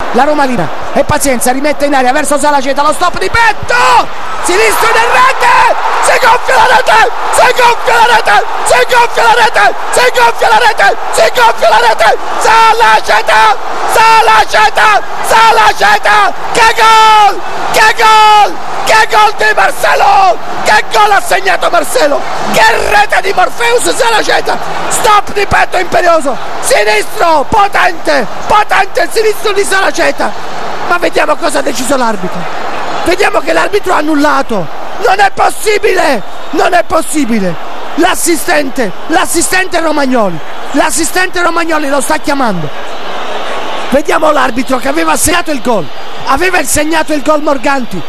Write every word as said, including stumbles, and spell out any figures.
la Roma libera e pazienza, rimette in aria verso Salaceta, lo stop di petto, sinistro del rete, si gonfia la rete, si gonfia la rete, si gonfia la rete, si gonfia la rete, si gonfia la rete, Salaceta, Salaceta, Salaceta, che gol, che gol, che gol di Marcelo, che gol ha segnato Marcelo, che rete di Morpheus Salaceta, stop di petto imperioso, sinistro, potente, potente il sinistro di Salaceta, ma vediamo cosa ha deciso l'arbitro, vediamo che l'arbitro ha annullato, non è possibile, non è possibile, l'assistente, l'assistente Romagnoli, l'assistente Romagnoli lo sta chiamando, vediamo l'arbitro che aveva segnato il gol, aveva segnato il gol Morganti,